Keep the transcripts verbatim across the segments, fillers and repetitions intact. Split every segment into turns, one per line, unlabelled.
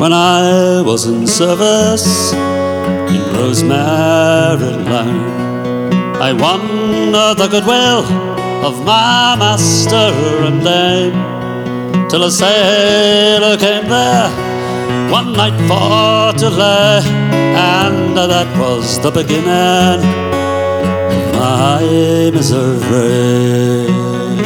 when I was in service in Rosemary Lane. I won the goodwill of my master and dame, till a sailor came there one night for to lay, and that was the beginning of my misery.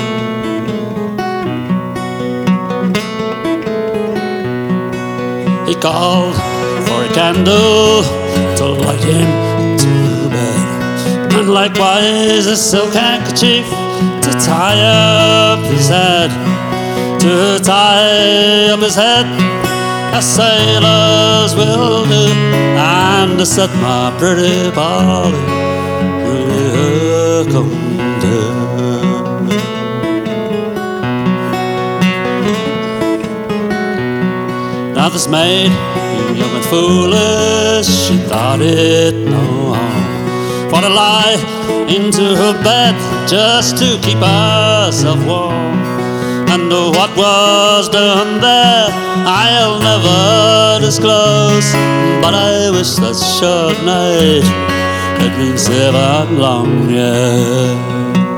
He called for a candle to light him to bed, and likewise a silk handkerchief to tie up his head, to tie up his head as sailors will do, and to set my pretty Polly really her come down. Now this maid, young and foolish, she thought it no harm for to lie into her bed just to keep herself warm. And what was done there I'll never disclose, but I wish that short night had been seven long years.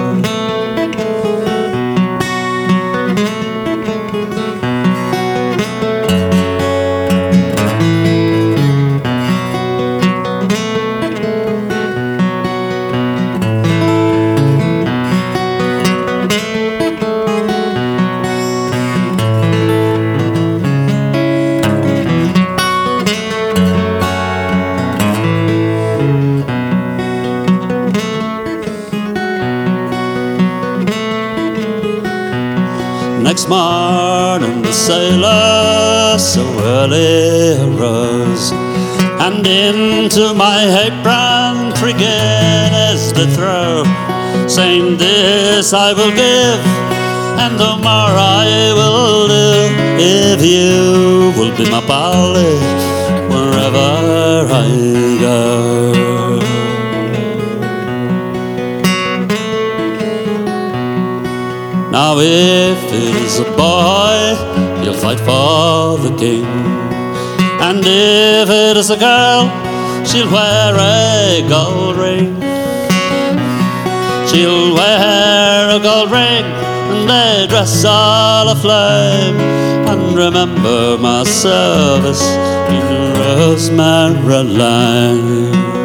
Next morning the sailor so early arose, and into my apron three guineas did throw, saying, "This I will give, and the more I will do, if you will be my Polly wherever I go." Now if it is a boy, he'll fight for the king, and if it is a girl, she'll wear a gold ring. She'll wear a gold ring and a dress all aflame, and remember my service in Rosemary Lane.